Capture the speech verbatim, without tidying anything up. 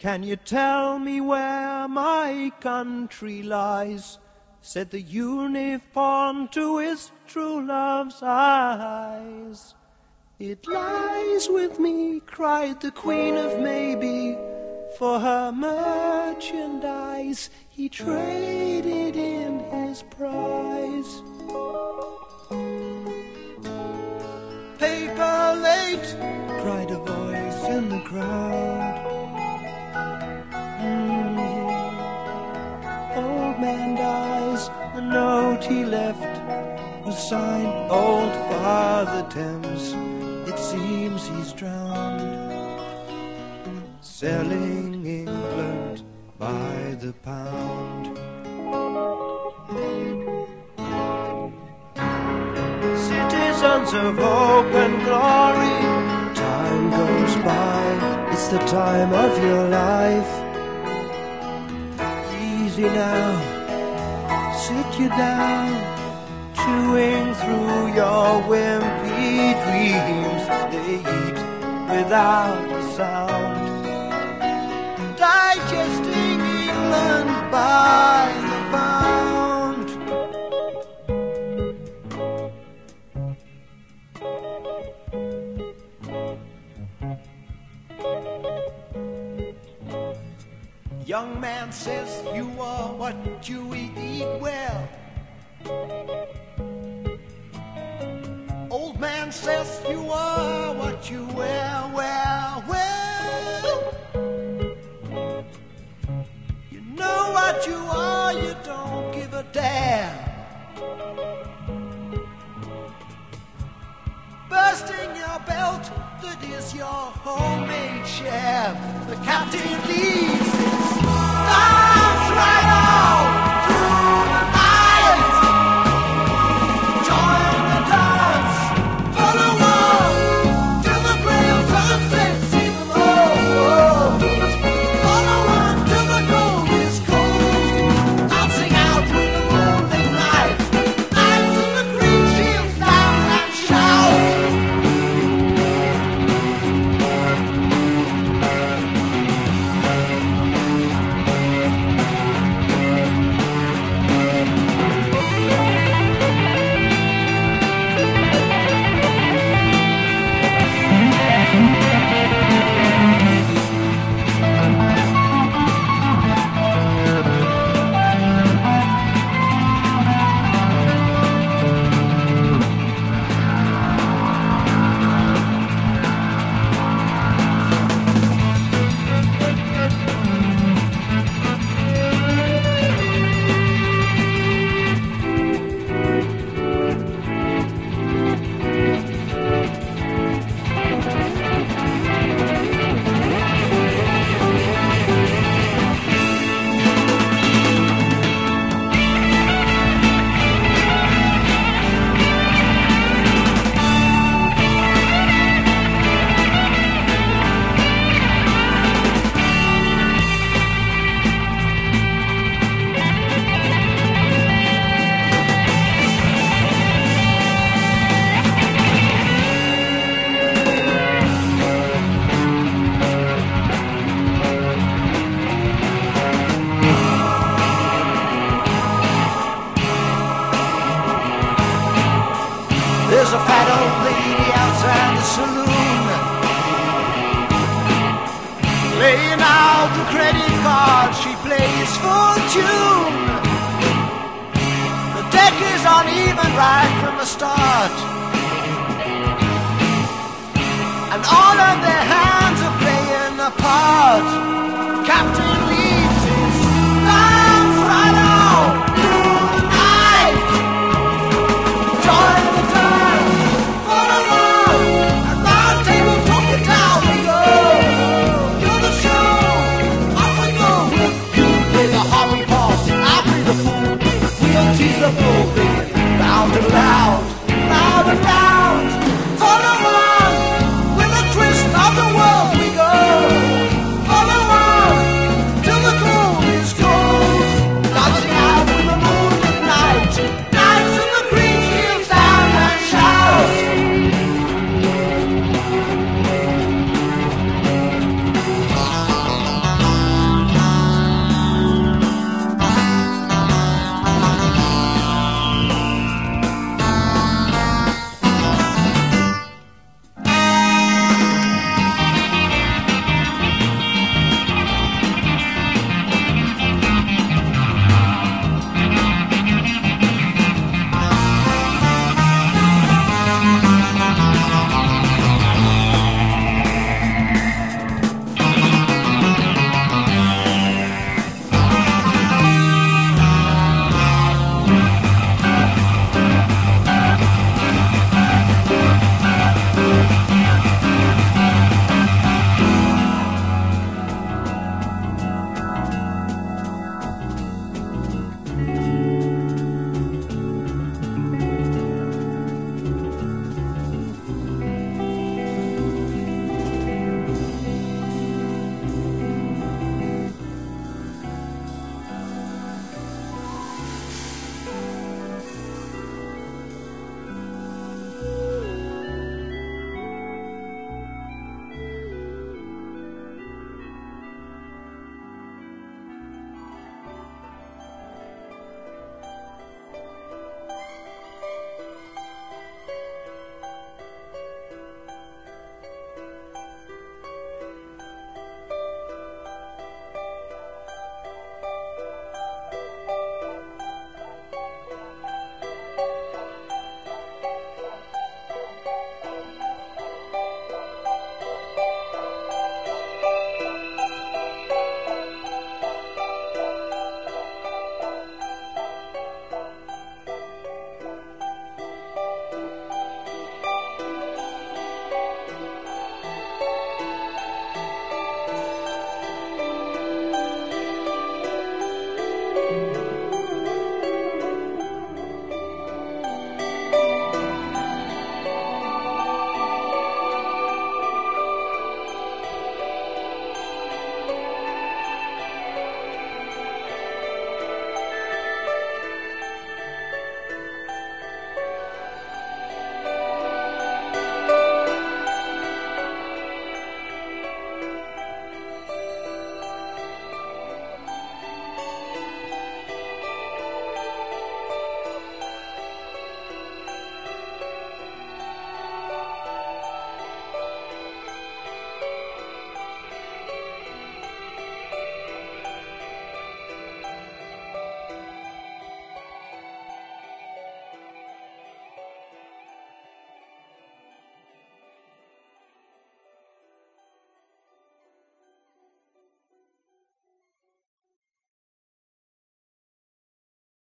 "Can you tell me where my country lies?" said the unicorn to his true love's eyes. "It lies with me," cried the Queen of Maybe, "for her merchandise he traded in his prize." "Paper late," cried a voice in the crowd. Mm. Old man dies, the note he left was signed Old Father Thames. It seems he's drowned, selling England by the pound. Citizens of hope and glory, time goes by, it's the time of your life. Easy now, sit you down, chewing through your wimpy dreams. They eat without a sound, digesting England by the pound. Young man says you are what you eat well. Old man says you are what you wear, well, well. You know what you are, you don't give a damn. Bursting your belt, that is your homemade sham. The captain leaves his arms right out through the night. Join the dance, follow on to the gray sunset, see them all. Follow on till the gold is cold, dancing out with the morning light. And to the green shields down and shout. There's a fat old lady outside the saloon, laying out the credit card, she plays for tune. The deck is uneven right from the start, and all of their